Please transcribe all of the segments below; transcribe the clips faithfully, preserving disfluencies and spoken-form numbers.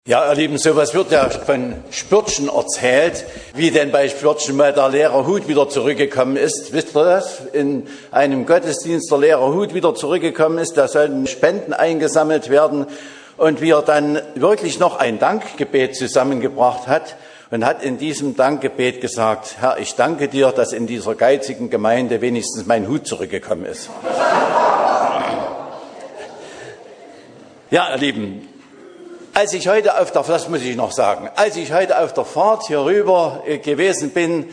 Ja, ihr Lieben, sowas wird ja von Spürtchen erzählt, wie denn bei Spürtchen mal der leere Hut wieder zurückgekommen ist. Wisst ihr das? In einem Gottesdienst der leere Hut wieder zurückgekommen ist, da sollten Spenden eingesammelt werden und wie er dann wirklich noch ein Dankgebet zusammengebracht hat und hat in diesem Dankgebet gesagt: Herr, ich danke dir, dass in dieser geizigen Gemeinde wenigstens mein Hut zurückgekommen ist. Ja, ihr Lieben, Als ich heute auf der, das muss ich noch sagen, als ich heute auf der Fahrt hier rüber gewesen bin,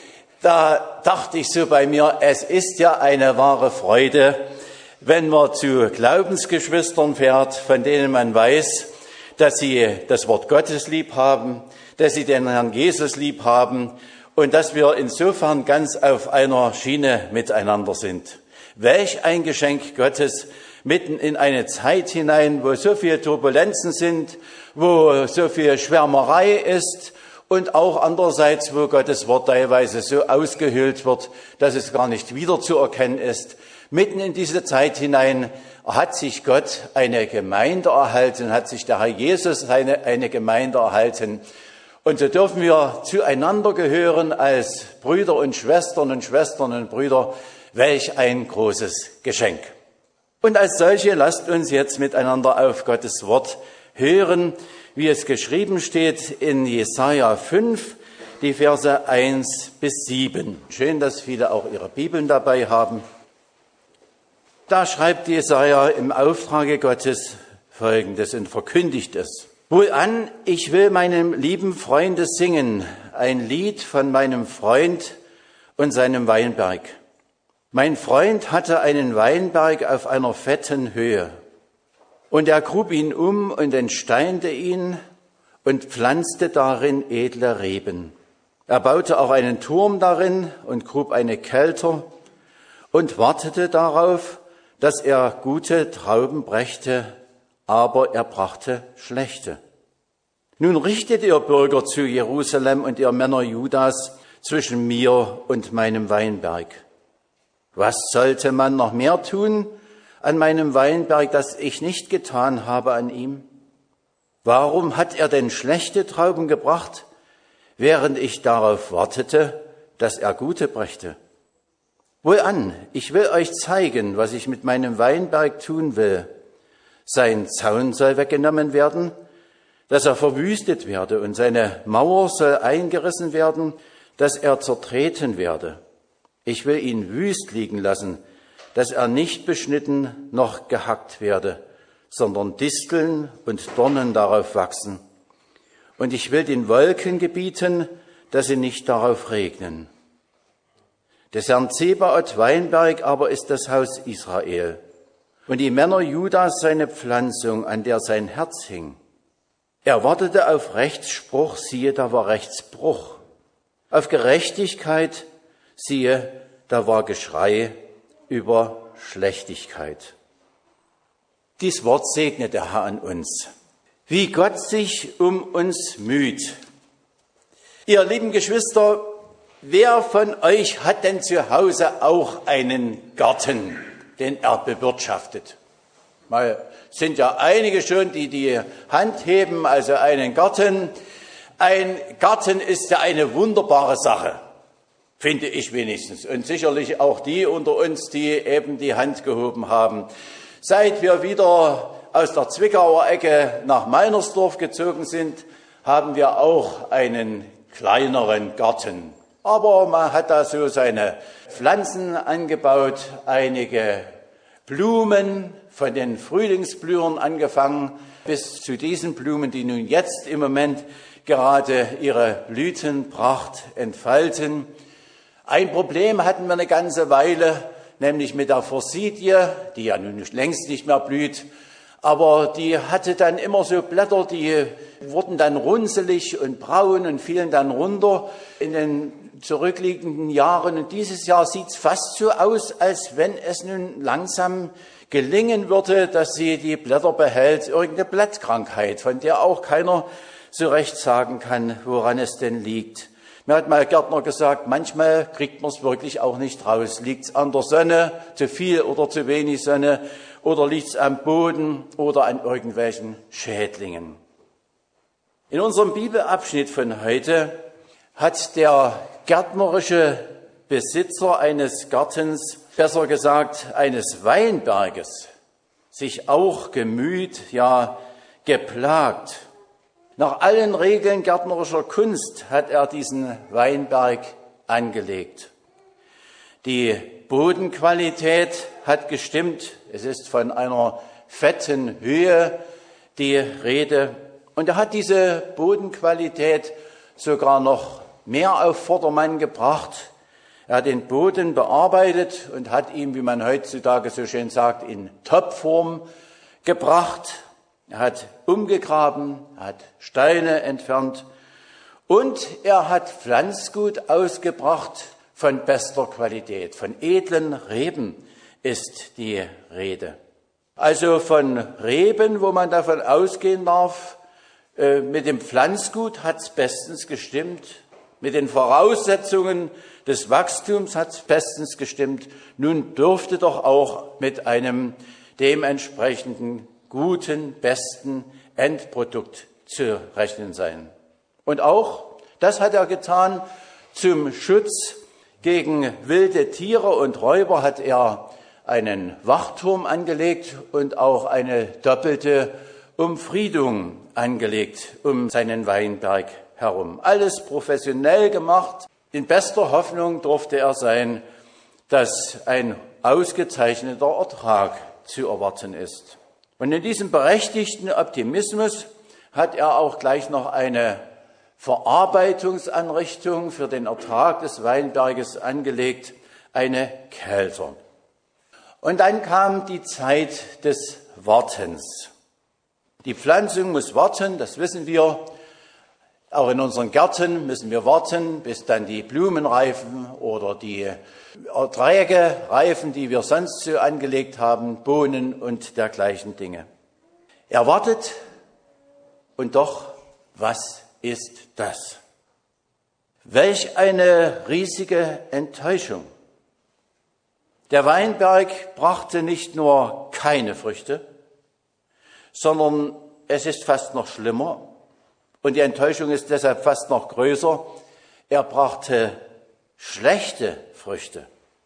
da dachte ich so bei mir, es ist ja eine wahre Freude, wenn man zu Glaubensgeschwistern fährt, von denen man weiß, dass sie das Wort Gottes lieb haben, dass sie den Herrn Jesus lieb haben und dass wir insofern ganz auf einer Schiene miteinander sind. Welch ein Geschenk Gottes, mitten in eine Zeit hinein, wo so viele Turbulenzen sind, wo so viel Schwärmerei ist und auch andererseits, wo Gottes Wort teilweise so ausgehöhlt wird, dass es gar nicht wiederzuerkennen ist. Mitten in diese Zeit hinein hat sich Gott eine Gemeinde erhalten, hat sich der Herr Jesus eine, eine Gemeinde erhalten. Und so dürfen wir zueinander gehören als Brüder und Schwestern und Schwestern und Brüder. Welch ein großes Geschenk. Und als solche lasst uns jetzt miteinander auf Gottes Wort hören, wie es geschrieben steht in Jesaja fünf, die Verse eins bis sieben. Schön, dass viele auch ihre Bibeln dabei haben. Da schreibt Jesaja im Auftrage Gottes Folgendes und verkündigt es: Wohlan, ich will meinem lieben Freunde singen, ein Lied von meinem Freund und seinem Weinberg. Mein Freund hatte einen Weinberg auf einer fetten Höhe, und er grub ihn um und entsteinte ihn und pflanzte darin edle Reben. Er baute auch einen Turm darin und grub eine Kelter und wartete darauf, dass er gute Trauben brächte, aber er brachte schlechte. Nun richtet ihr Bürger zu Jerusalem und ihr Männer Judas zwischen mir und meinem Weinberg. Was sollte man noch mehr tun an meinem Weinberg, das ich nicht getan habe an ihm? Warum hat er denn schlechte Trauben gebracht, während ich darauf wartete, dass er gute brächte? Wohlan, ich will euch zeigen, was ich mit meinem Weinberg tun will. Sein Zaun soll weggenommen werden, dass er verwüstet werde, und seine Mauer soll eingerissen werden, dass er zertreten werde. Ich will ihn wüst liegen lassen, dass er nicht beschnitten noch gehackt werde, sondern Disteln und Dornen darauf wachsen. Und ich will den Wolken gebieten, dass sie nicht darauf regnen. Des Herrn Zebaoth Weinberg aber ist das Haus Israel, und die Männer Judas seine Pflanzung, an der sein Herz hing. Er wartete auf Rechtsspruch, siehe, da war Rechtsbruch. Auf Gerechtigkeit, siehe, da war Geschrei über Schlechtigkeit. Dies Wort segne der Herr an uns. Wie Gott sich um uns müht. Ihr lieben Geschwister, wer von euch hat denn zu Hause auch einen Garten, den er bewirtschaftet? Mal sind ja einige schon, die die Hand heben, also einen Garten. Ein Garten ist ja eine wunderbare Sache, finde ich wenigstens. Und sicherlich auch die unter uns, die eben die Hand gehoben haben. Seit wir wieder aus der Zwickauer Ecke nach Meinersdorf gezogen sind, haben wir auch einen kleineren Garten. Aber man hat da so seine Pflanzen angebaut, einige Blumen, von den Frühlingsblühern angefangen, bis zu diesen Blumen, die nun jetzt im Moment gerade ihre Blütenpracht entfalten. Ein Problem hatten wir eine ganze Weile, nämlich mit der Forsythie, die ja nun längst nicht mehr blüht, aber die hatte dann immer so Blätter, die wurden dann runzelig und braun und fielen dann runter in den zurückliegenden Jahren. Und dieses Jahr sieht es fast so aus, als wenn es nun langsam gelingen würde, dass sie die Blätter behält, irgendeine Blattkrankheit, von der auch keiner so recht sagen kann, woran es denn liegt. Mir hat mal Gärtner gesagt, manchmal kriegt man es wirklich auch nicht raus. Liegt es an der Sonne, zu viel oder zu wenig Sonne, oder liegt es am Boden oder an irgendwelchen Schädlingen? In unserem Bibelabschnitt von heute hat der gärtnerische Besitzer eines Gartens, besser gesagt eines Weinberges, sich auch gemüht, ja geplagt. Nach allen Regeln gärtnerischer Kunst hat er diesen Weinberg angelegt. Die Bodenqualität hat gestimmt. Es ist von einer fetten Höhe die Rede. Und er hat diese Bodenqualität sogar noch mehr auf Vordermann gebracht. Er hat den Boden bearbeitet und hat ihn, wie man heutzutage so schön sagt, in Topform gebracht. Er hat umgegraben, er hat Steine entfernt und er hat Pflanzgut ausgebracht von bester Qualität. Von edlen Reben ist die Rede. Also von Reben, wo man davon ausgehen darf, äh, mit dem Pflanzgut hat es bestens gestimmt. Mit den Voraussetzungen des Wachstums hat es bestens gestimmt. Nun dürfte doch auch mit einem dementsprechenden guten, besten Endprodukt zu rechnen sein. Und auch, das hat er getan, zum Schutz gegen wilde Tiere und Räuber hat er einen Wachturm angelegt und auch eine doppelte Umfriedung angelegt um seinen Weinberg herum. Alles professionell gemacht. In bester Hoffnung durfte er sein, dass ein ausgezeichneter Ertrag zu erwarten ist. Und in diesem berechtigten Optimismus hat er auch gleich noch eine Verarbeitungsanrichtung für den Ertrag des Weinberges angelegt, eine Kelter. Und dann kam die Zeit des Wartens. Die Pflanzung muss warten, das wissen wir. Auch in unseren Gärten müssen wir warten, bis dann die Blumen reifen oder die Erträge reifen, die wir sonst so angelegt haben, Bohnen und dergleichen Dinge. Er wartet und doch, was ist das? Welch eine riesige Enttäuschung. Der Weinberg brachte nicht nur keine Früchte, sondern es ist fast noch schlimmer. Und die Enttäuschung ist deshalb fast noch größer. Er brachte schlechte Früchte.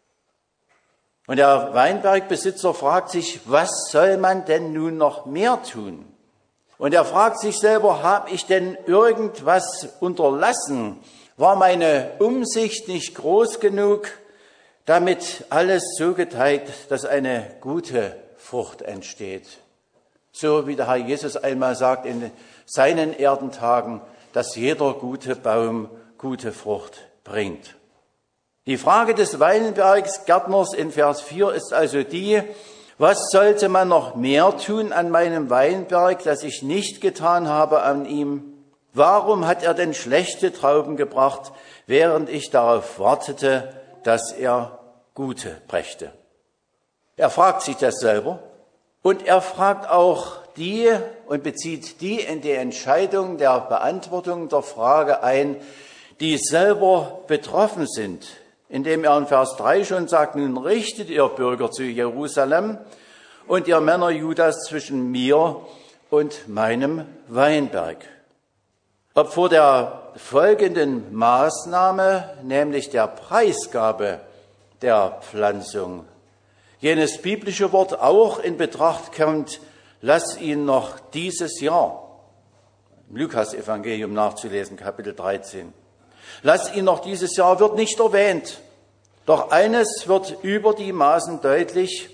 Und der Weinbergbesitzer fragt sich, was soll man denn nun noch mehr tun? Und er fragt sich selber, habe ich denn irgendwas unterlassen? War meine Umsicht nicht groß genug, damit alles so gedeiht, dass eine gute Frucht entsteht? So wie der Herr Jesus einmal sagt in seinen Erdentagen, dass jeder gute Baum gute Frucht bringt. Die Frage des Weinbergsgärtners in Vers vier ist also die, was sollte man noch mehr tun an meinem Weinberg, das ich nicht getan habe an ihm? Warum hat er denn schlechte Trauben gebracht, während ich darauf wartete, dass er gute brächte? Er fragt sich das selber. Und er fragt auch die und bezieht die in die Entscheidung der Beantwortung der Frage ein, die selber betroffen sind, indem er in Vers drei schon sagt, nun richtet ihr Bürger zu Jerusalem und ihr Männer Judas zwischen mir und meinem Weinberg. Ob vor der folgenden Maßnahme, nämlich der Preisgabe der Pflanzung, jenes biblische Wort auch in Betracht kommt, lass ihn noch dieses Jahr, im Lukas-Evangelium nachzulesen, Kapitel dreizehn, lass ihn noch dieses Jahr, wird nicht erwähnt. Doch eines wird über die Maßen deutlich,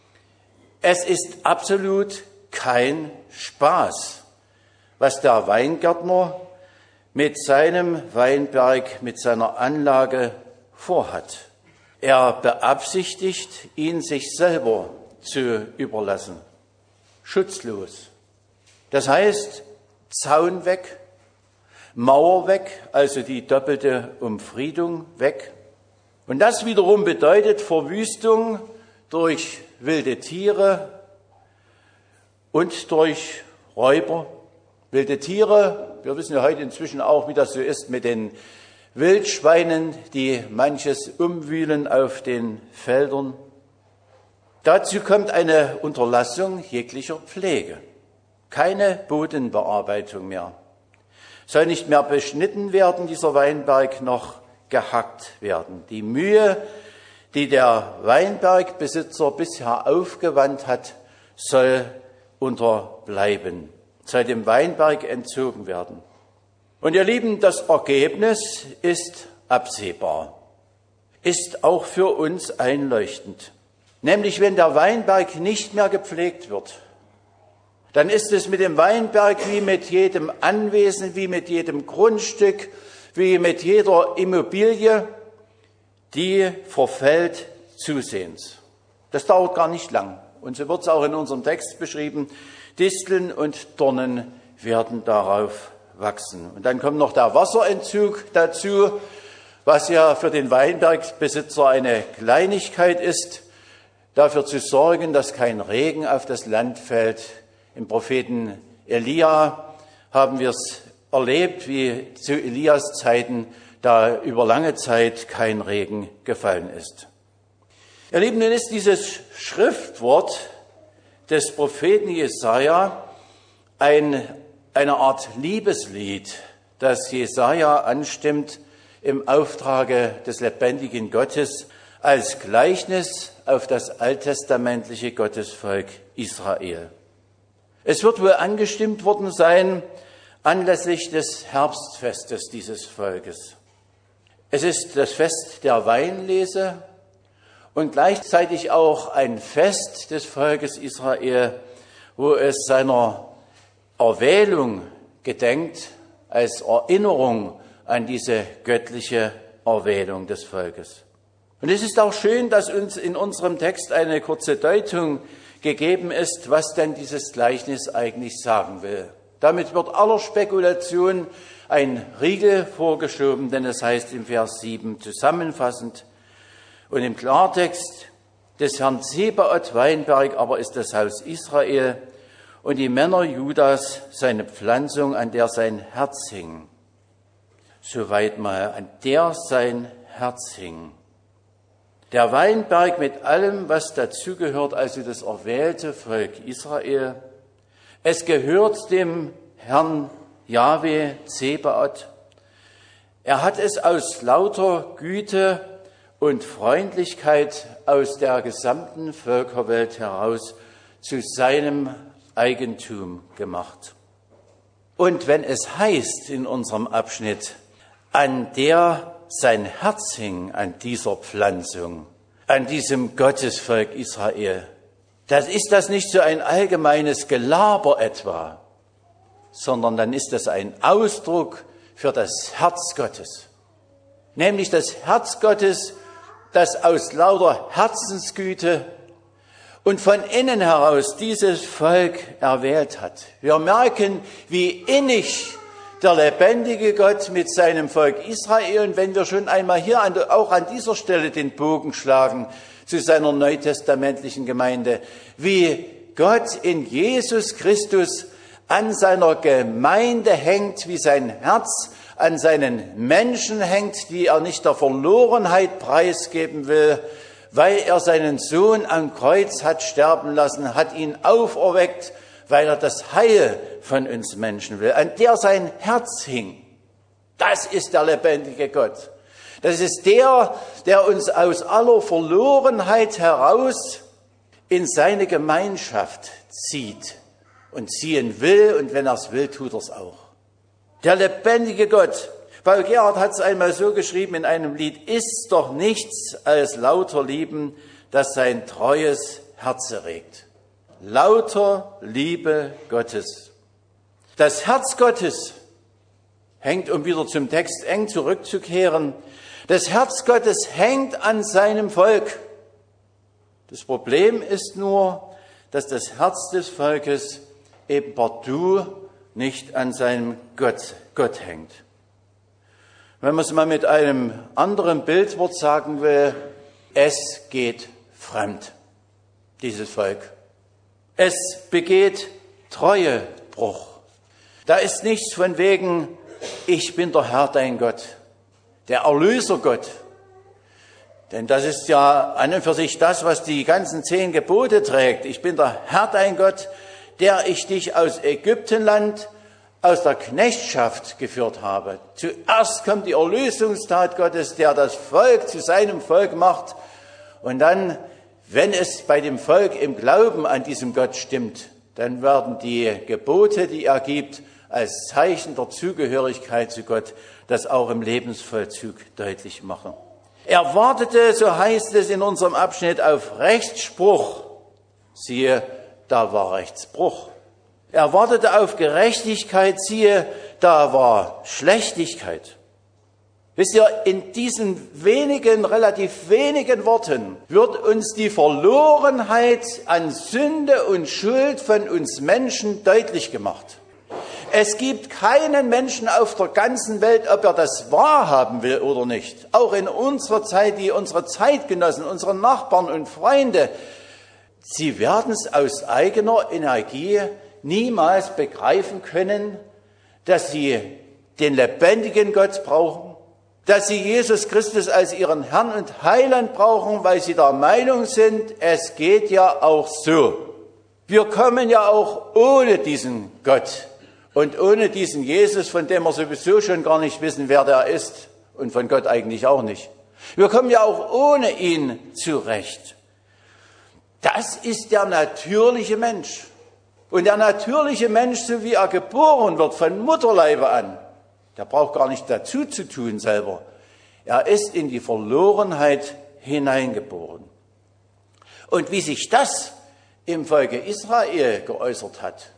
es ist absolut kein Spaß, was der Weingärtner mit seinem Weinberg, mit seiner Anlage vorhat. Er beabsichtigt, ihn sich selber zu überlassen. Schutzlos. Das heißt, Zaun weg, Mauer weg, also die doppelte Umfriedung weg. Und das wiederum bedeutet Verwüstung durch wilde Tiere und durch Räuber. Wilde Tiere, wir wissen ja heute inzwischen auch, wie das so ist mit den Wildschweinen, die manches umwühlen auf den Feldern. Dazu kommt eine Unterlassung jeglicher Pflege, keine Bodenbearbeitung mehr. soll nicht mehr beschnitten werden, dieser Weinberg, noch gehackt werden. Die Mühe, die der Weinbergbesitzer bisher aufgewandt hat, soll unterbleiben, soll dem Weinberg entzogen werden. Und ihr Lieben, das Ergebnis ist absehbar, ist auch für uns einleuchtend. Nämlich, wenn der Weinberg nicht mehr gepflegt wird, dann ist es mit dem Weinberg wie mit jedem Anwesen, wie mit jedem Grundstück, wie mit jeder Immobilie, die verfällt zusehends. Das dauert gar nicht lang. Und so wird es auch in unserem Text beschrieben, Disteln und Dornen werden darauf wachsen. Und dann kommt noch der Wasserentzug dazu, was ja für den Weinbergbesitzer eine Kleinigkeit ist, dafür zu sorgen, dass kein Regen auf das Land fällt. Im Propheten Elia haben wir es erlebt, wie zu Elias Zeiten da über lange Zeit kein Regen gefallen ist. Ihr Lieben, nun ist dieses Schriftwort des Propheten Jesaja ein, eine Art Liebeslied, das Jesaja anstimmt im Auftrage des lebendigen Gottes als Gleichnis auf das alttestamentliche Gottesvolk Israel. Es wird wohl angestimmt worden sein anlässlich des Herbstfestes dieses Volkes. Es ist das Fest der Weinlese und gleichzeitig auch ein Fest des Volkes Israel, wo es seiner Erwählung gedenkt, als Erinnerung an diese göttliche Erwählung des Volkes. Und es ist auch schön, dass uns in unserem Text eine kurze Deutung gegeben ist, was denn dieses Gleichnis eigentlich sagen will. Damit wird aller Spekulation ein Riegel vorgeschoben, denn es heißt im Vers sieben zusammenfassend und im Klartext, des Herrn Zebaoth Weinberg aber ist das Haus Israel und die Männer Judas seine Pflanzung, an der sein Herz hing. Soweit mal, an der sein Herz hing. Der Weinberg mit allem, was dazugehört, also das erwählte Volk Israel. Es gehört dem Herrn Jahwe Zebaoth. Er hat es aus lauter Güte und Freundlichkeit aus der gesamten Völkerwelt heraus zu seinem Eigentum gemacht. Und wenn es heißt in unserem Abschnitt, an der sein Herz hing, an dieser Pflanzung, an diesem Gottesvolk Israel, dann ist das nicht so ein allgemeines Gelaber etwa, sondern dann ist das ein Ausdruck für das Herz Gottes. Nämlich das Herz Gottes, das aus lauter Herzensgüte und von innen heraus dieses Volk erwählt hat. Wir merken, wie innig der lebendige Gott mit seinem Volk Israel, und wenn wir schon einmal hier an, auch an dieser Stelle den Bogen schlagen zu seiner neutestamentlichen Gemeinde, wie Gott in Jesus Christus an seiner Gemeinde hängt, wie sein Herz an seinen Menschen hängt, die er nicht der Verlorenheit preisgeben will, weil er seinen Sohn am Kreuz hat sterben lassen, hat ihn auferweckt, weil er das Heil von uns Menschen will, an der sein Herz hing. Das ist der lebendige Gott. Das ist der, der uns aus aller Verlorenheit heraus in seine Gemeinschaft zieht und ziehen will, und wenn er es will, tut er es auch. Der lebendige Gott. Paul Gerhard hat es einmal so geschrieben in einem Lied: Ist doch nichts als lauter Lieben, das sein treues Herz erregt. Lauter Liebe Gottes. Das Herz Gottes hängt, um wieder zum Text eng zurückzukehren, das Herz Gottes hängt an seinem Volk. Das Problem ist nur, dass das Herz des Volkes eben partout nicht an seinem Gott, Gott hängt. Wenn man es mal mit einem anderen Bildwort sagen will, es geht fremd, dieses Volk. Es begeht Treuebruch. Da ist nichts von wegen, ich bin der Herr, dein Gott, der Erlösergott. Denn das ist ja an und für sich das, was die ganzen zehn Gebote trägt. Ich bin der Herr, dein Gott, der ich dich aus Ägyptenland, aus der Knechtschaft geführt habe. Zuerst kommt die Erlösungstat Gottes, der das Volk zu seinem Volk macht. Und dann, wenn es bei dem Volk im Glauben an diesem Gott stimmt, dann werden die Gebote, die er gibt, als Zeichen der Zugehörigkeit zu Gott, das auch im Lebensvollzug deutlich machen. Er wartete, so heißt es in unserem Abschnitt, auf Rechtsspruch. Siehe, da war Rechtsbruch. Er wartete auf Gerechtigkeit, siehe, da war Schlechtigkeit. Wisst ihr, in diesen wenigen, relativ wenigen Worten wird uns die Verlorenheit an Sünde und Schuld von uns Menschen deutlich gemacht. Es gibt keinen Menschen auf der ganzen Welt, ob er das wahrhaben will oder nicht. Auch in unserer Zeit, die unsere Zeitgenossen, unsere Nachbarn und Freunde, sie werden es aus eigener Energie niemals begreifen können, dass sie den lebendigen Gott brauchen, dass sie Jesus Christus als ihren Herrn und Heiland brauchen, weil sie der Meinung sind, es geht ja auch so. Wir kommen ja auch ohne diesen Gott und ohne diesen Jesus, von dem wir sowieso schon gar nicht wissen, wer der ist und von Gott eigentlich auch nicht. Wir kommen ja auch ohne ihn zurecht. Das ist der natürliche Mensch. Und der natürliche Mensch, so wie er geboren wird, von Mutterleibe an, der braucht gar nicht dazu zu tun selber. Er ist in die Verlorenheit hineingeboren. Und wie sich das im Volke Israel geäußert hat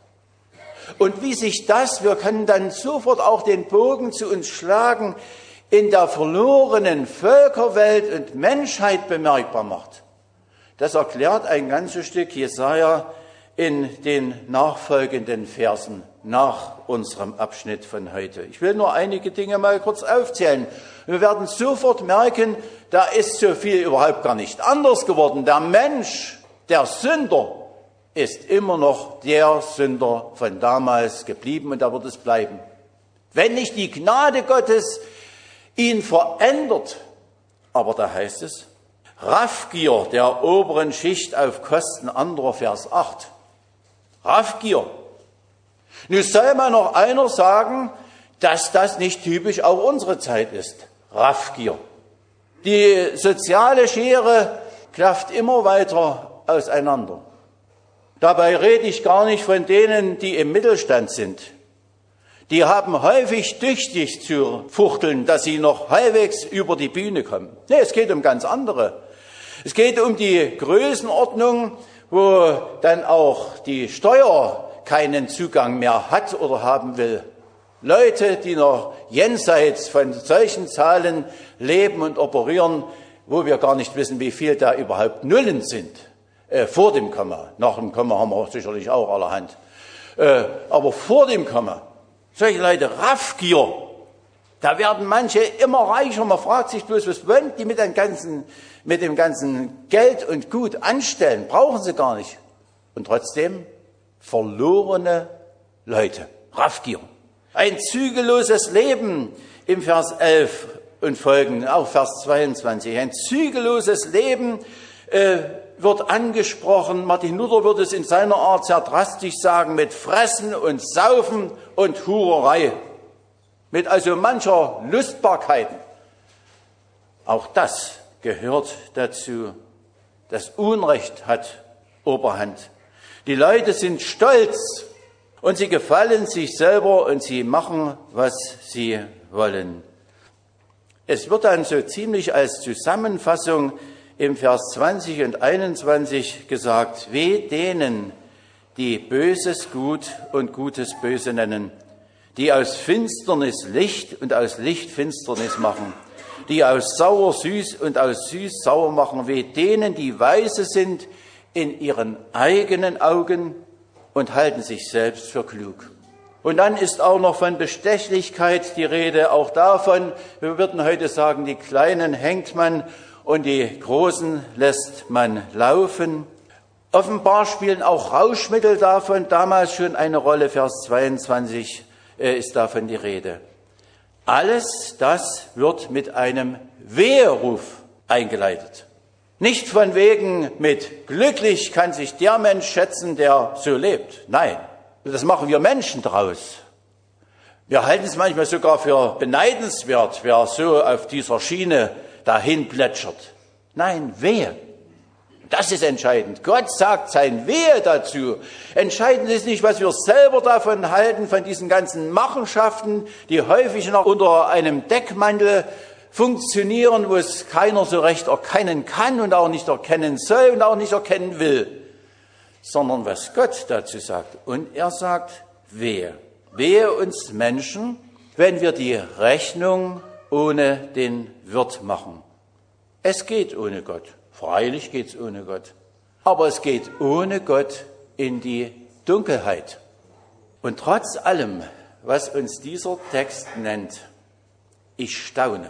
und wie sich das, wir können dann sofort auch den Bogen zu uns schlagen, in der verlorenen Völkerwelt und Menschheit bemerkbar macht, das erklärt ein ganzes Stück Jesaja in den nachfolgenden Versen nach unserem Abschnitt von heute. Ich will nur einige Dinge mal kurz aufzählen. Wir werden sofort merken, da ist so viel überhaupt gar nicht anders geworden. Der Mensch, der Sünder, ist immer noch der Sünder von damals geblieben und da wird es bleiben. Wenn nicht die Gnade Gottes ihn verändert, aber da heißt es, Raffgier der oberen Schicht auf Kosten anderer, Vers acht. Raffgier. Nun soll mal noch einer sagen, dass das nicht typisch auch unsere Zeit ist. Raffgier. Die soziale Schere klafft immer weiter auseinander. Dabei rede ich gar nicht von denen, die im Mittelstand sind. Die haben häufig tüchtig zu fuchteln, dass sie noch halbwegs über die Bühne kommen. Nee, es geht um ganz andere. Es geht um die Größenordnung, wo dann auch die Steuer keinen Zugang mehr hat oder haben will. Leute, die noch jenseits von solchen Zahlen leben und operieren, wo wir gar nicht wissen, wie viel da überhaupt Nullen sind, äh, vor dem Komma. Nach dem Komma haben wir sicherlich auch allerhand. Äh, aber vor dem Komma, solche Leute, Raffgier, da werden manche immer reicher. Man fragt sich bloß, was wollen die mit dem ganzen, mit dem ganzen Geld und Gut anstellen? Brauchen sie gar nicht. Und trotzdem verlorene Leute, Raffgier. Ein zügelloses Leben im Vers elf und folgenden, auch Vers zweiundzwanzig. Ein zügelloses Leben äh, wird angesprochen. Martin Luther würde es in seiner Art sehr drastisch sagen, mit Fressen und Saufen und Hurerei. Mit also mancher Lustbarkeiten. Auch das gehört dazu. Das Unrecht hat Oberhand. Die Leute sind stolz und sie gefallen sich selber und sie machen, was sie wollen. Es wird dann so ziemlich als Zusammenfassung im Vers zwanzig und einundzwanzig gesagt, weh denen, die Böses gut und Gutes böse nennen, die aus Finsternis Licht und aus Licht Finsternis machen, die aus sauer süß und aus süß sauer machen, weh denen, die weise sind in ihren eigenen Augen und halten sich selbst für klug. Und dann ist auch noch von Bestechlichkeit die Rede, auch davon, wir würden heute sagen, die Kleinen hängt man und die Großen lässt man laufen. Offenbar spielen auch Rauschmittel davon damals schon eine Rolle, Vers zweiundzwanzig ist davon die Rede. Alles das wird mit einem Weheruf eingeleitet. Nicht von wegen mit glücklich kann sich der Mensch schätzen, der so lebt. Nein, das machen wir Menschen draus. Wir halten es manchmal sogar für beneidenswert, wer so auf dieser Schiene dahin plätschert. Nein, wehe. Das ist entscheidend. Gott sagt sein Wehe dazu. Entscheidend ist nicht, was wir selber davon halten, von diesen ganzen Machenschaften, die häufig noch unter einem Deckmantel funktionieren, wo es keiner so recht erkennen kann und auch nicht erkennen soll und auch nicht erkennen will, sondern was Gott dazu sagt. Und er sagt, wehe. Wehe uns Menschen, wenn wir die Rechnung ohne den Wirt machen. Es geht ohne Gott. Freilich geht es ohne Gott. Aber es geht ohne Gott in die Dunkelheit. Und trotz allem, was uns dieser Text nennt, ich staune.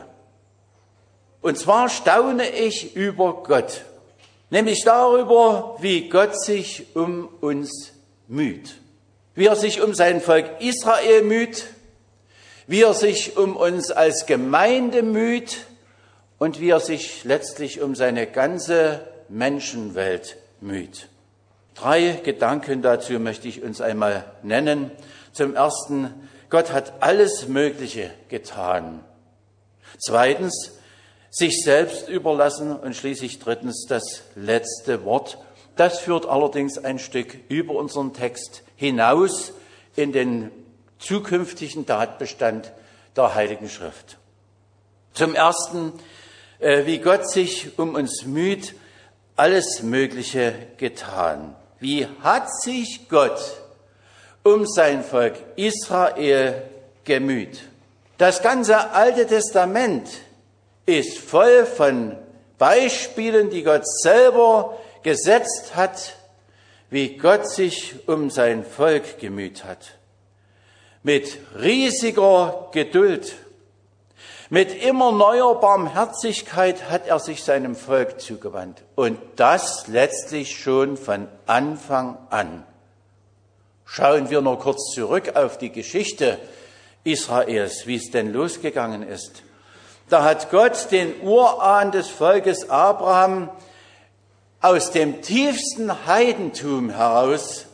Und zwar staune ich über Gott. Nämlich darüber, wie Gott sich um uns müht. Wie er sich um sein Volk Israel müht, wie er sich um uns als Gemeinde müht und wie er sich letztlich um seine ganze Menschenwelt müht. Drei Gedanken dazu möchte ich uns einmal nennen. Zum Ersten, Gott hat alles Mögliche getan. Zweitens, sich selbst überlassen und schließlich drittens das letzte Wort. Das führt allerdings ein Stück über unseren Text hinaus in den zukünftigen Tatbestand der Heiligen Schrift. Zum Ersten, wie Gott sich um uns müht, alles Mögliche getan. Wie hat sich Gott um sein Volk Israel gemüht? Das ganze Alte Testament ist voll von Beispielen, die Gott selber gesetzt hat, wie Gott sich um sein Volk gemüht hat. Mit riesiger Geduld, mit immer neuer Barmherzigkeit hat er sich seinem Volk zugewandt. Und das letztlich schon von Anfang an. Schauen wir nur kurz zurück auf die Geschichte Israels, wie es denn losgegangen ist. Da hat Gott den Urahn des Volkes Abraham aus dem tiefsten Heidentum heraus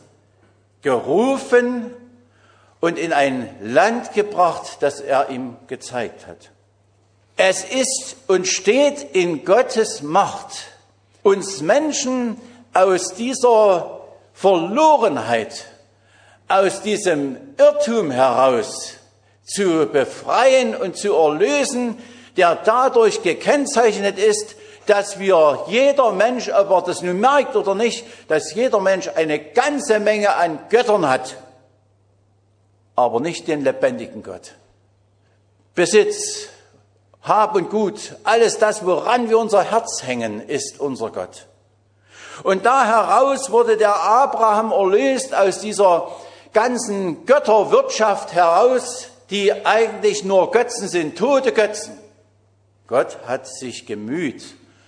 gerufen und in ein Land gebracht, das er ihm gezeigt hat. Es ist und steht in Gottes Macht, uns Menschen aus dieser Verlorenheit, aus diesem Irrtum heraus zu befreien und zu erlösen, der dadurch gekennzeichnet ist, dass wir, jeder Mensch, ob er das nun merkt oder nicht, dass jeder Mensch eine ganze Menge an Göttern hat, aber nicht den lebendigen Gott. Besitz, Hab und Gut, alles das, woran wir unser Herz hängen, ist unser Gott. Und da heraus wurde der Abraham erlöst aus dieser ganzen Götterwirtschaft heraus, die eigentlich nur Götzen sind, tote Götzen. Gott hat sich gemüht,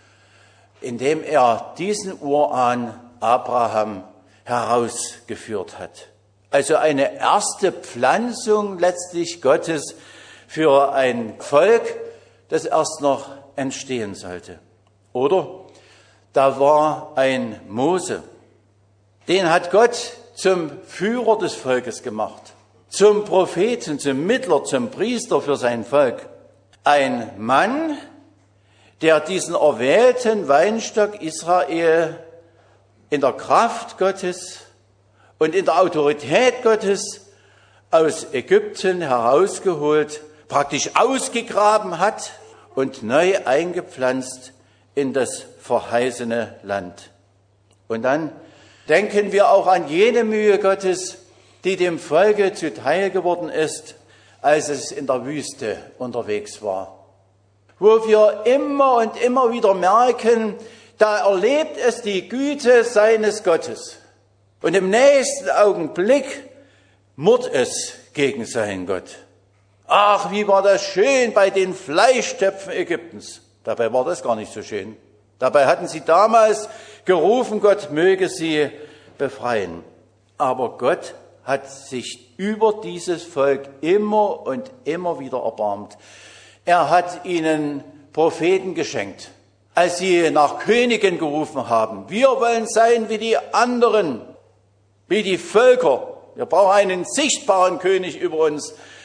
indem er diesen Urahn Abraham herausgeführt hat. Also eine erste Pflanzung letztlich Gottes für ein Volk, das erst noch entstehen sollte. Oder da war ein Mose, den hat Gott zum Führer des Volkes gemacht, zum Propheten, zum Mittler, zum Priester für sein Volk. Ein Mann, der diesen erwählten Weinstock Israel in der Kraft Gottes und in der Autorität Gottes aus Ägypten herausgeholt, praktisch ausgegraben hat und neu eingepflanzt in das verheißene Land. Und dann denken wir auch an jene Mühe Gottes, die dem Volke zuteil geworden ist, als es in der Wüste unterwegs war. Wo wir immer und immer wieder merken, da erlebt es die Güte seines Gottes. Und im nächsten Augenblick murrt es gegen seinen Gott. Ach, wie war das schön bei den Fleischtöpfen Ägyptens. Dabei war das gar nicht so schön. Dabei hatten sie damals gerufen, Gott möge sie befreien. Aber Gott hat sich über dieses Volk immer und immer wieder erbarmt. Er hat ihnen Propheten geschenkt, als sie nach Königen gerufen haben. Wir wollen sein wie die anderen, wie die Völker. Wir brauchen einen sichtbaren König über uns,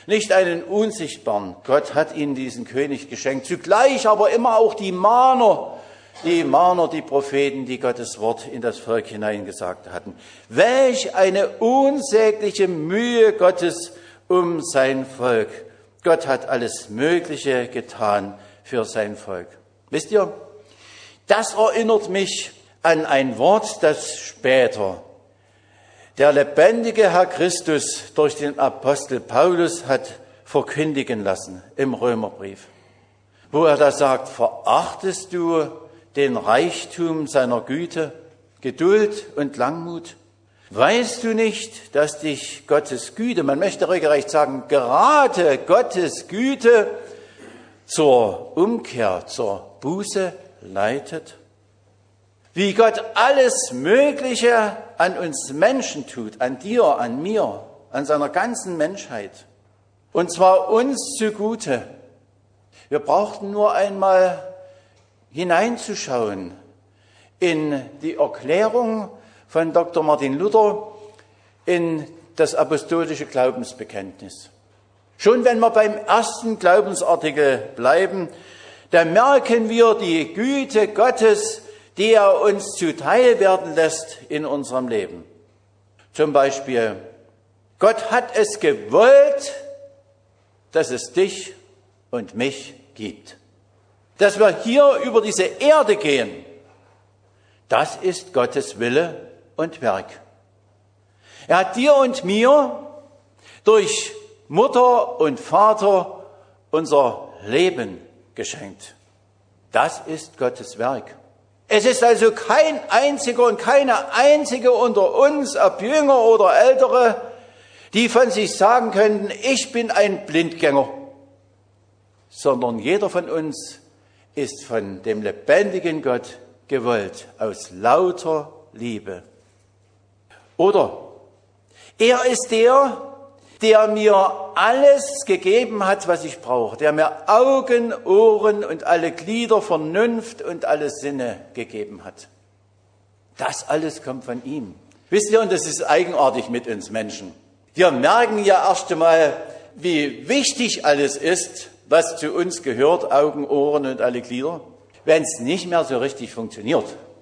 nicht einen unsichtbaren. Gott hat ihnen diesen König geschenkt. Zugleich aber immer auch die Mahner, die Mahner, die Propheten, die Gottes Wort in das Volk hineingesagt hatten. Welch eine unsägliche Mühe Gottes um sein Volk. Gott hat alles Mögliche getan für sein Volk. Wisst ihr, das erinnert mich an ein Wort, das später der lebendige Herr Christus durch den Apostel Paulus hat verkündigen lassen im Römerbrief, wo er da sagt: Verachtest du den Reichtum seiner Güte, Geduld und Langmut? Weißt du nicht, dass dich Gottes Güte, man möchte regelrecht sagen, gerade Gottes Güte zur Umkehr, zur Buße leitet? Wie Gott alles Mögliche an uns Menschen tut, an dir, an mir, an seiner ganzen Menschheit. Und zwar uns zugute. Wir brauchten nur einmal hineinzuschauen in die Erklärung von Doktor Martin Luther in das apostolische Glaubensbekenntnis. Schon wenn wir beim ersten Glaubensartikel bleiben, da merken wir die Güte Gottes, die er uns zuteil werden lässt in unserem Leben. Zum Beispiel, Gott hat es gewollt, dass es dich und mich gibt. Dass wir hier über diese Erde gehen, das ist Gottes Wille und Werk. Er hat dir und mir durch Mutter und Vater unser Leben geschenkt. Das ist Gottes Werk. Es ist also kein einziger und keine einzige unter uns, ob Jünger oder Ältere, die von sich sagen könnten, ich bin ein Blindgänger, sondern jeder von uns ist von dem lebendigen Gott gewollt, aus lauter Liebe. Oder er ist der, der mir alles gegeben hat, was ich brauche, der mir Augen, Ohren und alle Glieder, Vernunft und alle Sinne gegeben hat. Das alles kommt von ihm. Wisst ihr, und das ist eigenartig mit uns Menschen. Wir merken ja erst einmal, wie wichtig alles ist, was zu uns gehört, Augen, Ohren und alle Glieder, wenn es nicht mehr so richtig funktioniert.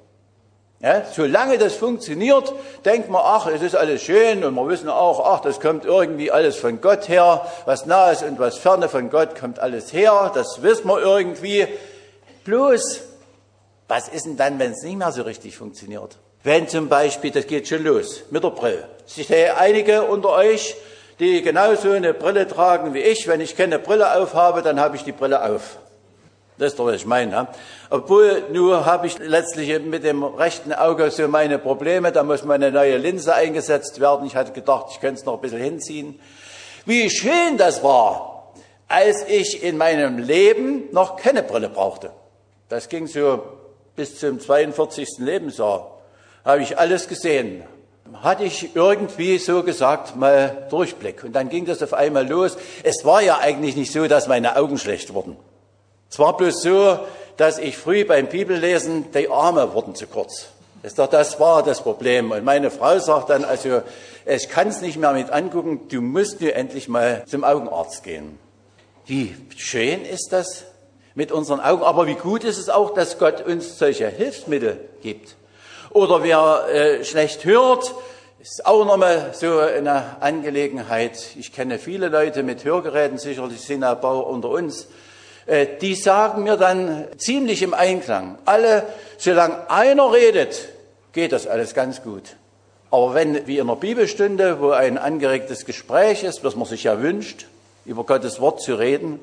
Ja, solange das funktioniert, denkt man, ach, es ist alles schön, und wir wissen auch, ach, das kommt irgendwie alles von Gott her, was nah ist und was ferne von Gott kommt alles her, das wissen wir irgendwie. Bloß, was ist denn dann, wenn es nicht mehr so richtig funktioniert? Wenn zum Beispiel, das geht schon los, mit der Brille. Ich sehe einige unter euch, die genauso eine Brille tragen wie ich. Wenn ich keine Brille aufhabe, dann habe ich die Brille auf. Das ist doch, was ich meine. Ja? Obwohl, nur habe ich letztlich mit dem rechten Auge so meine Probleme. Da muss meine neue Linse eingesetzt werden. Ich hatte gedacht, ich könnte es noch ein bisschen hinziehen. Wie schön das war, als ich in meinem Leben noch keine Brille brauchte. Das ging so bis zum zweiundvierzigsten Lebensjahr. Habe ich alles gesehen. Hatte ich irgendwie so gesagt mal Durchblick. Und dann ging das auf einmal los. Es war ja eigentlich nicht so, dass meine Augen schlecht wurden. Es war bloß so, dass ich früh beim Bibellesen, die Arme wurden zu kurz. Das war das Problem. Und meine Frau sagt dann, also ich kann es nicht mehr mit angucken, du musst nur endlich mal zum Augenarzt gehen. Wie schön ist das mit unseren Augen, aber wie gut ist es auch, dass Gott uns solche Hilfsmittel gibt. Oder wer äh, schlecht hört, ist auch nochmal so eine Angelegenheit. Ich kenne viele Leute mit Hörgeräten, sicherlich sind ein paar unter uns. Die sagen mir dann ziemlich im Einklang, alle, solange einer redet, geht das alles ganz gut. Aber wenn, wie in der Bibelstunde, wo ein angeregtes Gespräch ist, was man sich ja wünscht, über Gottes Wort zu reden,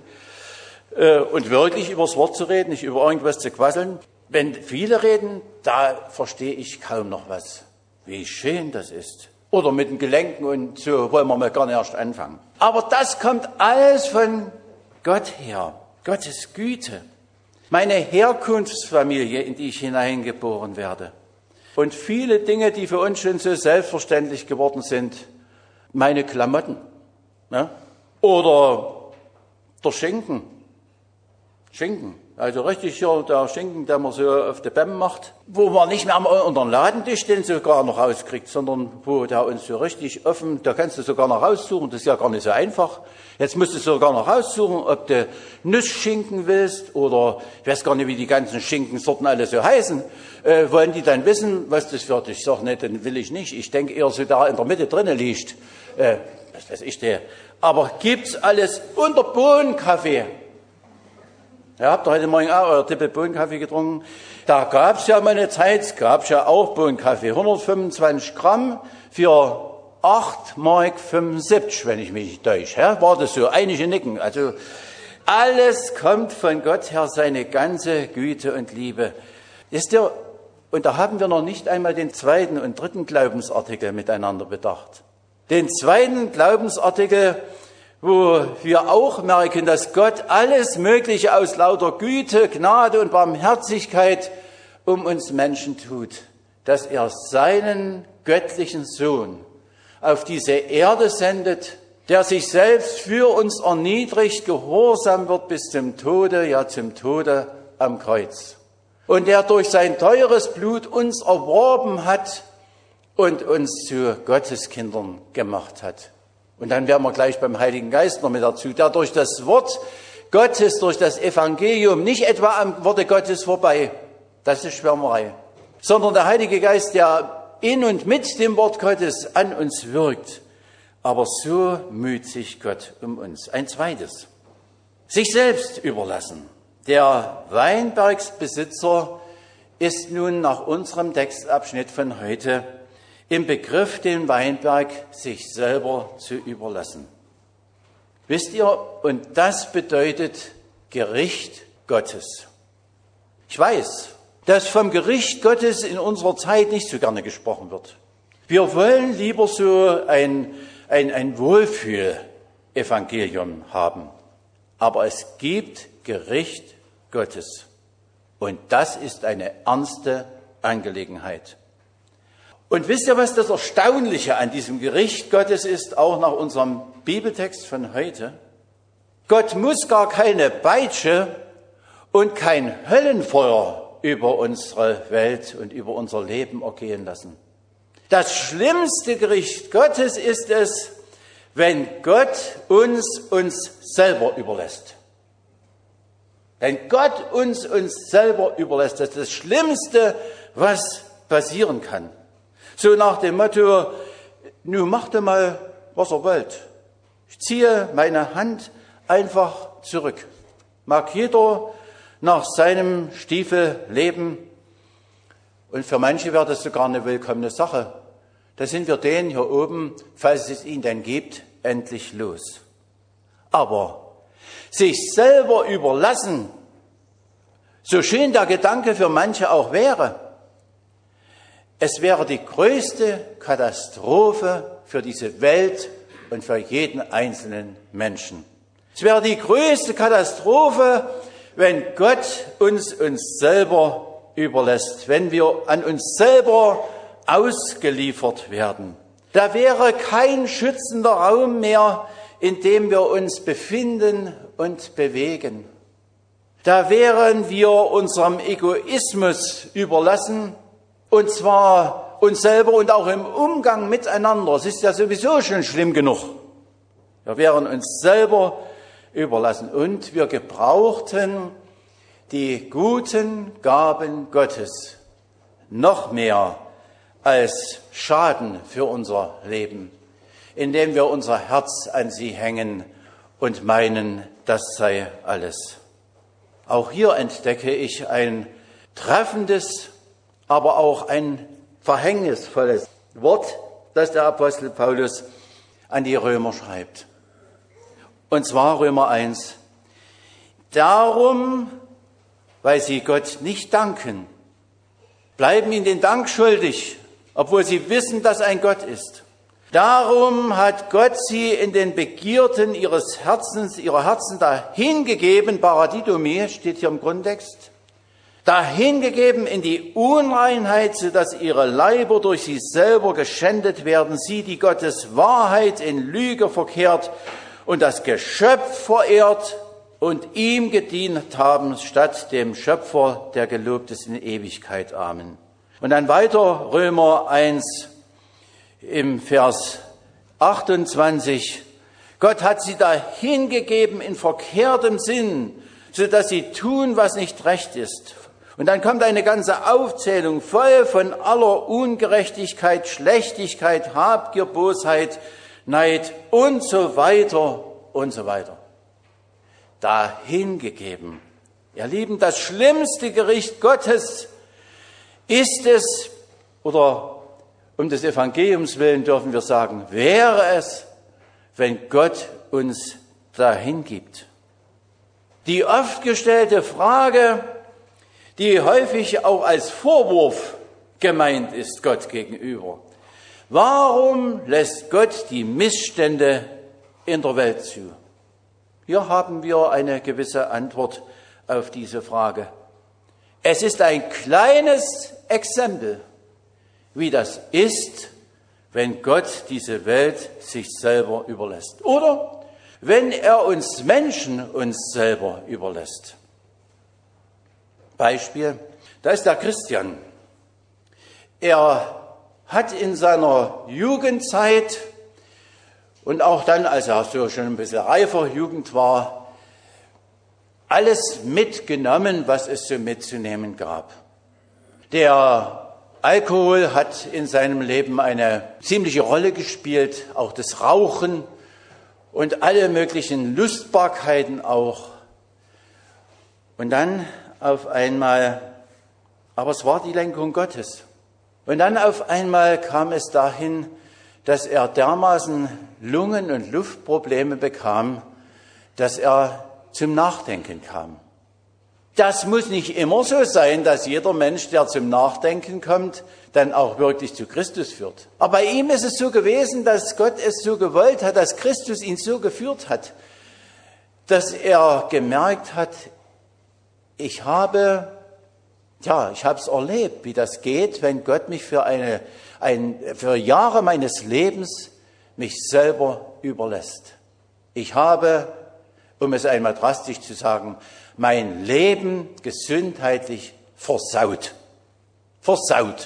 äh, und wirklich über das Wort zu reden, nicht über irgendwas zu quasseln, wenn viele reden, da verstehe ich kaum noch was. Wie schön das ist. Oder mit den Gelenken und so wollen wir mal gar nicht erst anfangen. Aber das kommt alles von Gott her. Gottes Güte, meine Herkunftsfamilie, in die ich hineingeboren werde und viele Dinge, die für uns schon so selbstverständlich geworden sind, meine Klamotten, ne? Oder der Schinken, Schinken, Also richtig hier der Schinken, den man so auf der Bäm macht, wo man nicht mehr unter den Ladentisch den sogar noch rauskriegt, sondern wo der uns so richtig offen, da kannst du sogar noch raussuchen, das ist ja gar nicht so einfach. Jetzt musst du sogar noch raussuchen, ob du Nussschinken willst oder ich weiß gar nicht, wie die ganzen Schinkensorten alle so heißen. Äh, wollen die dann wissen, was das wird? Ich sage, nee, den will ich nicht. Ich denke eher so, da in der Mitte drinnen liegt. Äh, was weiß ich der. Aber gibt's alles unter Bohnenkaffee? Ja, habt ihr heute Morgen auch euer Tippel Bohnenkaffee getrunken? Da gab's ja mal eine Zeit, gab's ja auch Bohnenkaffee. hundertfünfundzwanzig Gramm für acht Mark fünfundsiebzig, wenn ich mich nicht täusche. Ja, war das so? Einige nicken. Also, alles kommt von Gott her, seine ganze Güte und Liebe. Ist der, und da haben wir noch nicht einmal den zweiten und dritten Glaubensartikel miteinander bedacht. Den zweiten Glaubensartikel, wo wir auch merken, dass Gott alles Mögliche aus lauter Güte, Gnade und Barmherzigkeit um uns Menschen tut. Dass er seinen göttlichen Sohn auf diese Erde sendet, der sich selbst für uns erniedrigt, gehorsam wird bis zum Tode, ja zum Tode am Kreuz. Und der durch sein teures Blut uns erworben hat und uns zu Gotteskindern gemacht hat. Und dann wären wir gleich beim Heiligen Geist noch mit dazu, der durch das Wort Gottes, durch das Evangelium, nicht etwa am Worte Gottes vorbei, das ist Schwärmerei, sondern der Heilige Geist, der in und mit dem Wort Gottes an uns wirkt. Aber so müht sich Gott um uns. Ein zweites, sich selbst überlassen. Der Weinbergsbesitzer ist nun nach unserem Textabschnitt von heute im Begriff, den Weinberg sich selber zu überlassen. Wisst ihr, und das bedeutet Gericht Gottes. Ich weiß, dass vom Gericht Gottes in unserer Zeit nicht so gerne gesprochen wird. Wir wollen lieber so ein, ein, ein Wohlfühl-Evangelium haben. Aber es gibt Gericht Gottes. Und das ist eine ernste Angelegenheit. Und wisst ihr, was das Erstaunliche an diesem Gericht Gottes ist, auch nach unserem Bibeltext von heute? Gott muss gar keine Peitsche und kein Höllenfeuer über unsere Welt und über unser Leben ergehen lassen. Das schlimmste Gericht Gottes ist es, wenn Gott uns uns selber überlässt. Wenn Gott uns uns selber überlässt, das ist das Schlimmste, was passieren kann. So nach dem Motto, nun macht ihr mal, was ihr wollt. Ich ziehe meine Hand einfach zurück. Mag jeder nach seinem Stiefel leben. Und für manche wäre das sogar eine willkommene Sache. Da sind wir den hier oben, falls es ihn denn gibt, endlich los. Aber sich selber überlassen, so schön der Gedanke für manche auch wäre, es wäre die größte Katastrophe für diese Welt und für jeden einzelnen Menschen. Es wäre die größte Katastrophe, wenn Gott uns uns selber überlässt, wenn wir an uns selber ausgeliefert werden. Da wäre kein schützender Raum mehr, in dem wir uns befinden und bewegen. Da wären wir unserem Egoismus überlassen, und zwar uns selber und auch im Umgang miteinander. Es ist ja sowieso schon schlimm genug. Wir wären uns selber überlassen und wir gebrauchten die guten Gaben Gottes noch mehr als Schaden für unser Leben, indem wir unser Herz an sie hängen und meinen, das sei alles. Auch hier entdecke ich ein treffendes, aber auch ein verhängnisvolles Wort, das der Apostel Paulus an die Römer schreibt. Und zwar Römer eins. Darum, weil sie Gott nicht danken, bleiben ihnen den Dank schuldig, obwohl sie wissen, dass ein Gott ist. Darum hat Gott sie in den Begierden ihres Herzens, ihrer Herzen dahingegeben, Paradidomie steht hier im Grundtext, dahingegeben in die Unreinheit, sodass ihre Leiber durch sie selber geschändet werden, sie, die Gottes Wahrheit in Lüge verkehrt und das Geschöpf verehrt und ihm gedient haben, statt dem Schöpfer, der gelobt ist in Ewigkeit. Amen. Und dann weiter, Römer eins im Vers achtundzwanzig. Gott hat sie dahingegeben in verkehrtem Sinn, sodass sie tun, was nicht recht ist. Und dann kommt eine ganze Aufzählung voll von aller Ungerechtigkeit, Schlechtigkeit, Habgier, Bosheit, Neid und so weiter und so weiter. Dahingegeben. Ihr Lieben, das schlimmste Gericht Gottes ist es, oder um des Evangeliums willen dürfen wir sagen, wäre es, wenn Gott uns dahin gibt. Die oft gestellte Frage, die häufig auch als Vorwurf gemeint ist Gott gegenüber: Warum lässt Gott die Missstände in der Welt zu? Hier haben wir eine gewisse Antwort auf diese Frage. Es ist ein kleines Exempel, wie das ist, wenn Gott diese Welt sich selber überlässt. Oder wenn er uns Menschen uns selber überlässt. Beispiel, da ist der Christian. Er hat in seiner Jugendzeit und auch dann, als er so schon ein bisschen reifer Jugend war, alles mitgenommen, was es so mitzunehmen gab. Der Alkohol hat in seinem Leben eine ziemliche Rolle gespielt, auch das Rauchen und alle möglichen Lustbarkeiten auch. Und dann auf einmal, aber es war die Lenkung Gottes. Und dann auf einmal kam es dahin, dass er dermaßen Lungen- und Luftprobleme bekam, dass er zum Nachdenken kam. Das muss nicht immer so sein, dass jeder Mensch, der zum Nachdenken kommt, dann auch wirklich zu Christus führt. Aber bei ihm ist es so gewesen, dass Gott es so gewollt hat, dass Christus ihn so geführt hat, dass er gemerkt hat, ich habe, ja, ich habe es erlebt, wie das geht, wenn Gott mich für eine, ein, für Jahre meines Lebens mich selber überlässt. Ich habe, um es einmal drastisch zu sagen, mein Leben gesundheitlich versaut. Versaut.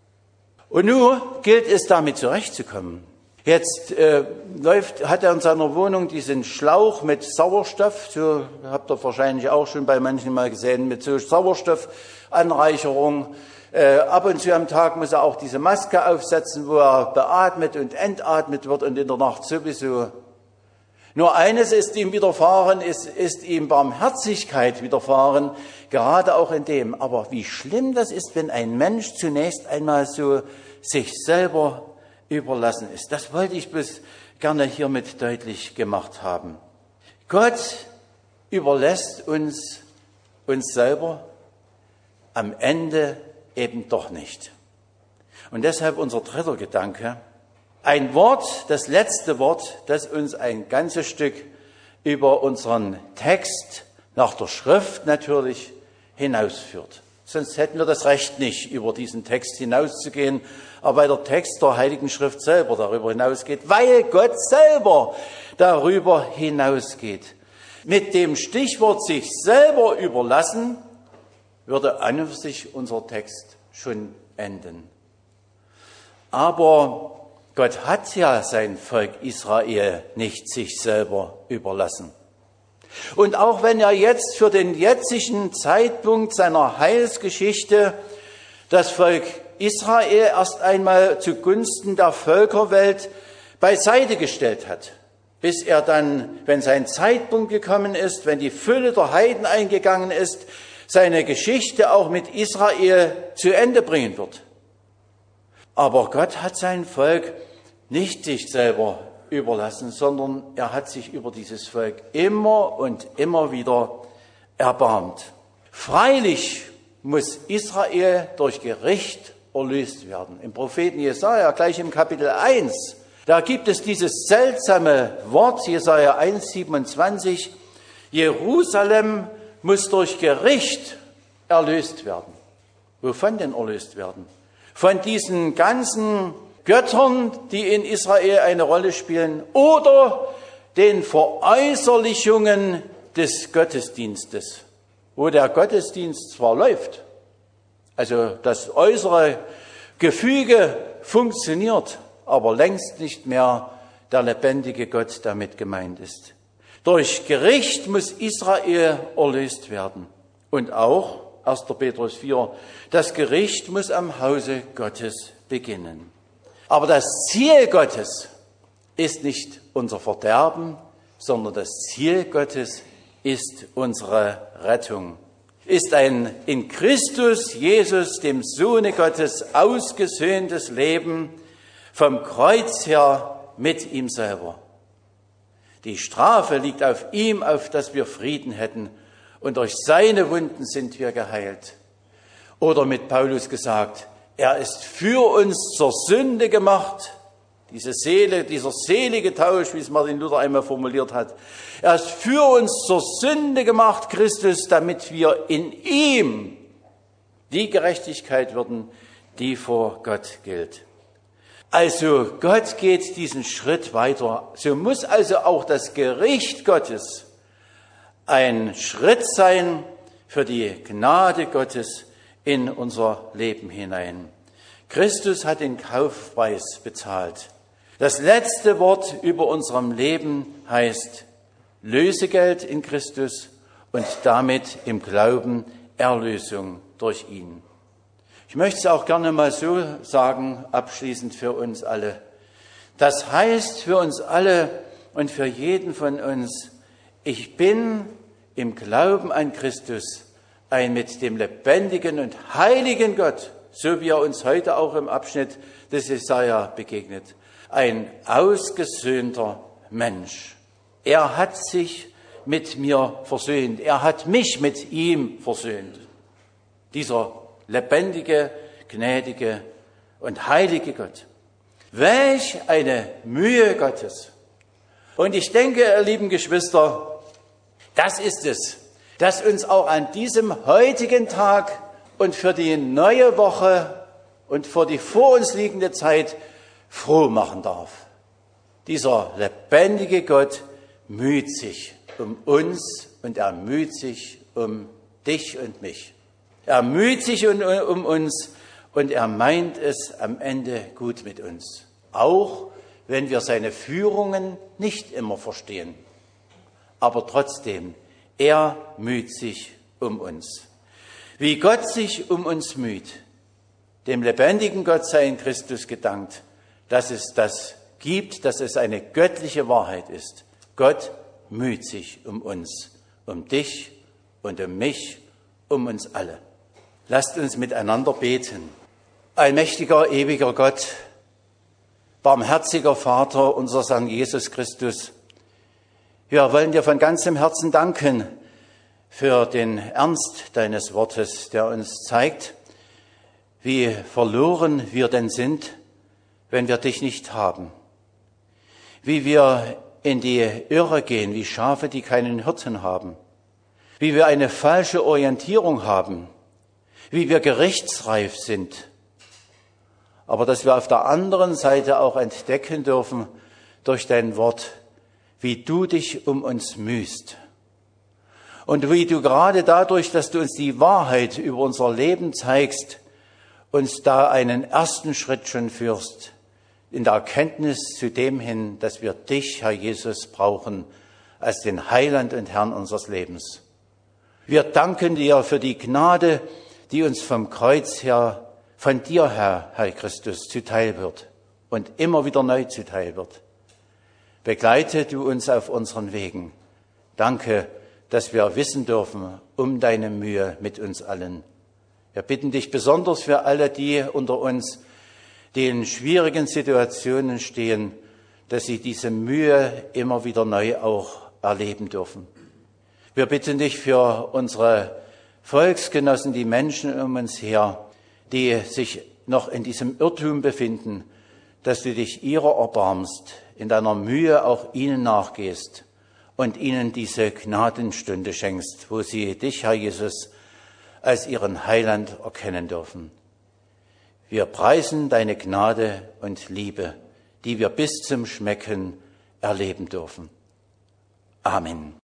Und nun gilt es, damit zurechtzukommen. Jetzt äh, läuft, hat er in seiner Wohnung diesen Schlauch mit Sauerstoff, so habt ihr wahrscheinlich auch schon bei manchen mal gesehen, mit so Sauerstoffanreicherung. Äh, ab und zu am Tag muss er auch diese Maske aufsetzen, wo er beatmet und entatmet wird und in der Nacht sowieso. Nur eines ist ihm widerfahren, ist, ist ihm Barmherzigkeit widerfahren, gerade auch in dem. Aber wie schlimm das ist, wenn ein Mensch zunächst einmal so sich selber überlassen ist. Das wollte ich bloß gerne hiermit deutlich gemacht haben. Gott überlässt uns, uns selber am Ende eben doch nicht. Und deshalb unser dritter Gedanke. Ein Wort, das letzte Wort, das uns ein ganzes Stück über unseren Text, nach der Schrift natürlich, hinausführt. Sonst hätten wir das Recht nicht, über diesen Text hinauszugehen, aber weil der Text der Heiligen Schrift selber darüber hinausgeht, weil Gott selber darüber hinausgeht. Mit dem Stichwort sich selber überlassen, würde an und für sich unser Text schon enden. Aber Gott hat ja sein Volk Israel nicht sich selber überlassen. Und auch wenn er jetzt für den jetzigen Zeitpunkt seiner Heilsgeschichte das Volk Israel erst einmal zugunsten der Völkerwelt beiseite gestellt hat, bis er dann, wenn sein Zeitpunkt gekommen ist, wenn die Fülle der Heiden eingegangen ist, seine Geschichte auch mit Israel zu Ende bringen wird. Aber Gott hat sein Volk nicht sich selber überlassen, sondern er hat sich über dieses Volk immer und immer wieder erbarmt. Freilich muss Israel durch Gericht erlöst werden. Im Propheten Jesaja, gleich im Kapitel eins, da gibt es dieses seltsame Wort, Jesaja eins, siebenundzwanzig, Jerusalem muss durch Gericht erlöst werden. Wovon denn erlöst werden? Von diesen ganzen Göttern, die in Israel eine Rolle spielen, oder den Veräußerlichungen des Gottesdienstes, wo der Gottesdienst zwar läuft, also das äußere Gefüge funktioniert, aber längst nicht mehr der lebendige Gott damit gemeint ist. Durch Gericht muss Israel erlöst werden. Und auch, erster Petrus vier, das Gericht muss am Hause Gottes beginnen. Aber das Ziel Gottes ist nicht unser Verderben, sondern das Ziel Gottes ist unsere Rettung. Ist ein in Christus Jesus, dem Sohne Gottes, ausgesöhntes Leben vom Kreuz her mit ihm selber. Die Strafe liegt auf ihm, auf dass wir Frieden hätten, und durch seine Wunden sind wir geheilt. Oder mit Paulus gesagt, er ist für uns zur Sünde gemacht. Diese Seele, dieser selige Tausch, wie es Martin Luther einmal formuliert hat. Er ist für uns zur Sünde gemacht, Christus, damit wir in ihm die Gerechtigkeit würden, die vor Gott gilt. Also Gott geht diesen Schritt weiter. So muss also auch das Gericht Gottes ein Schritt sein für die Gnade Gottes in unser Leben hinein. Christus hat den Kaufpreis bezahlt. Das letzte Wort über unserem Leben heißt Lösegeld in Christus und damit im Glauben Erlösung durch ihn. Ich möchte es auch gerne mal so sagen, abschließend für uns alle. Das heißt für uns alle und für jeden von uns, ich bin im Glauben an Christus ein mit dem lebendigen und heiligen Gott, so wie er uns heute auch im Abschnitt des Jesaja begegnet, ein ausgesöhnter Mensch. Er hat sich mit mir versöhnt. Er hat mich mit ihm versöhnt. Dieser lebendige, gnädige und heilige Gott. Welch eine Mühe Gottes. Und ich denke, ihr lieben Geschwister, das ist es, das uns auch an diesem heutigen Tag und für die neue Woche und für die vor uns liegende Zeit froh machen darf. Dieser lebendige Gott müht sich um uns und er müht sich um dich und mich. Er müht sich um, um uns und er meint es am Ende gut mit uns. Auch wenn wir seine Führungen nicht immer verstehen. Aber trotzdem, er müht sich um uns. Wie Gott sich um uns müht, dem lebendigen Gott sei in Christus gedankt, dass es das gibt, dass es eine göttliche Wahrheit ist. Gott müht sich um uns, um dich und um mich, um uns alle. Lasst uns miteinander beten. Allmächtiger, ewiger Gott, barmherziger Vater, unser Herrn Jesus Christus, wir wollen dir von ganzem Herzen danken für den Ernst deines Wortes, der uns zeigt, wie verloren wir denn sind, wenn wir dich nicht haben. Wie wir in die Irre gehen, wie Schafe, die keinen Hirten haben. Wie wir eine falsche Orientierung haben. Wie wir gerichtsreif sind. Aber dass wir auf der anderen Seite auch entdecken dürfen durch dein Wort, wie du dich um uns mühst. Und wie du gerade dadurch, dass du uns die Wahrheit über unser Leben zeigst, uns da einen ersten Schritt schon führst, in der Erkenntnis zu dem hin, dass wir dich, Herr Jesus, brauchen als den Heiland und Herrn unseres Lebens. Wir danken dir für die Gnade, die uns vom Kreuz her, von dir her, Herr Christus, zuteil wird und immer wieder neu zuteil wird. Begleite du uns auf unseren Wegen. Danke, dass wir wissen dürfen um deine Mühe mit uns allen. Wir bitten dich besonders für alle, die unter uns, die in schwierigen Situationen stehen, dass sie diese Mühe immer wieder neu auch erleben dürfen. Wir bitten dich für unsere Volksgenossen, die Menschen um uns her, die sich noch in diesem Irrtum befinden, dass du dich ihrer erbarmst, in deiner Mühe auch ihnen nachgehst und ihnen diese Gnadenstunde schenkst, wo sie dich, Herr Jesus, als ihren Heiland erkennen dürfen. Wir preisen deine Gnade und Liebe, die wir bis zum Schmecken erleben dürfen. Amen.